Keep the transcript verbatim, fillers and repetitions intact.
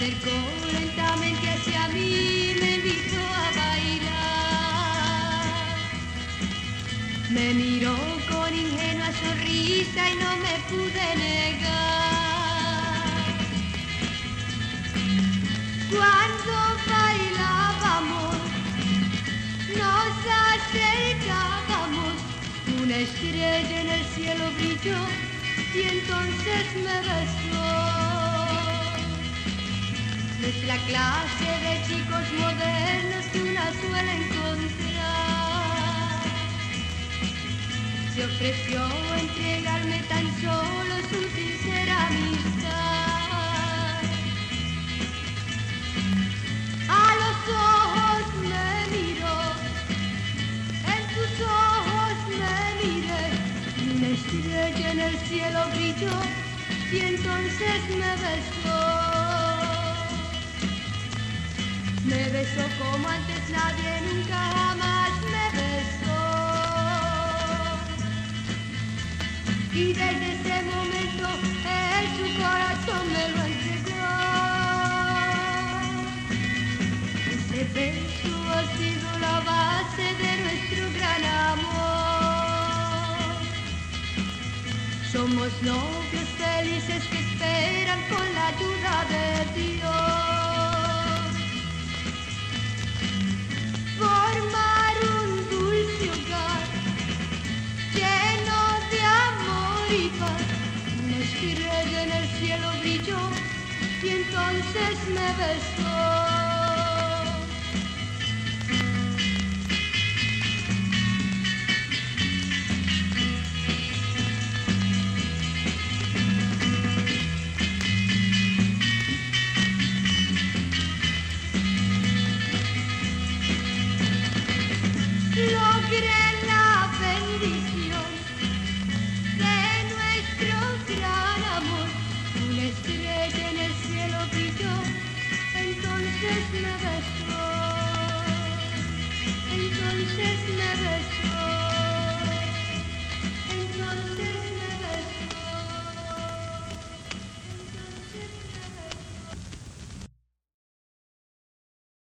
acercó lentamente hacia mí, me invitó a bailar. Me miró con ingenua sonrisa y no me pude negar. Cuando bailábamos, nos acercábamos, una estrella en el cielo brilló y entonces me besó. Nuestra clase de chicos modernos que una suele encontrar se ofreció a entregarme tan solo su sincera amistad. A los ojos me miró, en sus ojos me miré, una estrella en el cielo brilló y entonces me besó. Me besó como antes nadie nunca jamás me besó. Y desde ese momento él su corazón me lo entregó. Ese beso ha sido la base de nuestro gran amor. Somos novios felices que esperan con la ayuda de Dios formar un dulce hogar lleno de amor y paz. Una estrella en el cielo brilló y entonces me besó. Logré la bendición de nuestro gran amor. Una estrella en el cielo brilló, entonces me besó, entonces me besó.